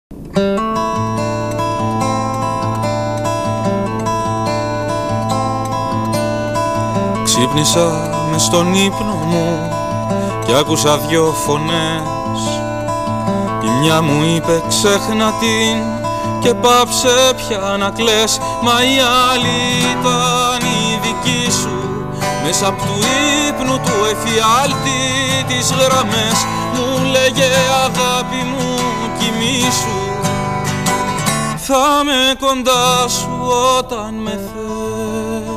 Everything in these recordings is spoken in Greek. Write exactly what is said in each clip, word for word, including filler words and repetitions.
Ξύπνησα μες στον ύπνο μου κι άκουσα δυο φωνές. Η μια μου είπε ξέχνα την και πάψε πια να κλαις, μα η άλλη ήταν η δική σου. Μέσα απ' του ύπνου του εφιάλτη τις γραμμές μου λέγε αγάπη μου κοιμήσου. Θα με κοντά σου όταν με θες.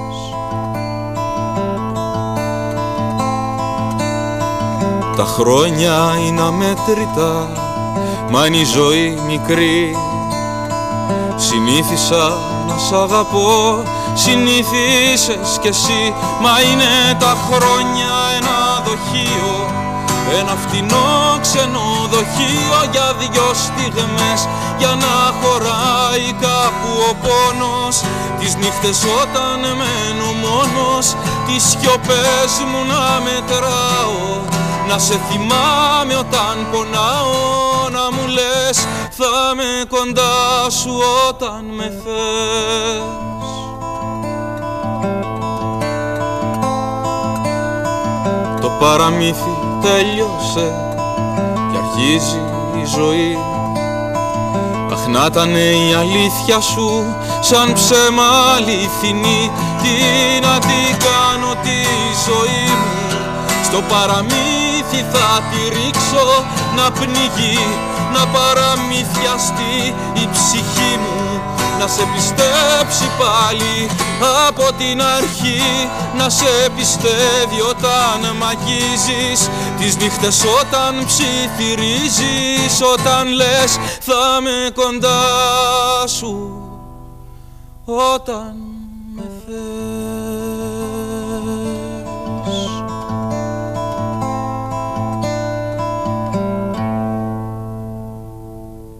Τα χρόνια είναι αμέτρητα, μα είναι η ζωή μικρή. Συνήθισα να σ' αγαπώ, συνήθισες κι εσύ. Μα είναι τα χρόνια ένα δοχείο, ένα φτηνό ξενοδοχείο για δυο στιγμές, για να χωράει κάπου ο πόνος. Τις νύχτες όταν μένω μόνος, τις σιωπές μου να μετράω, να σε θυμάμαι όταν πονάω, να μου λες θα με κοντά σου όταν με θες. Το παραμύθι τέλειωσε και αρχίζει η ζωή. Αχ να ήτανε η αλήθεια σου σαν ψέμα αληθινή. Τι να την κάνω τη ζωή μου, στο παραμύθι θα τη ρίξω να πνιγεί, να παραμυθιαστεί η ψυχή μου, να σε πιστέψει πάλι από την αρχή, να σε πιστεύει όταν μ' αγγίζεις, τις νύχτες όταν ψιθυρίζεις, όταν λες θα με κοντά σου όταν με θες.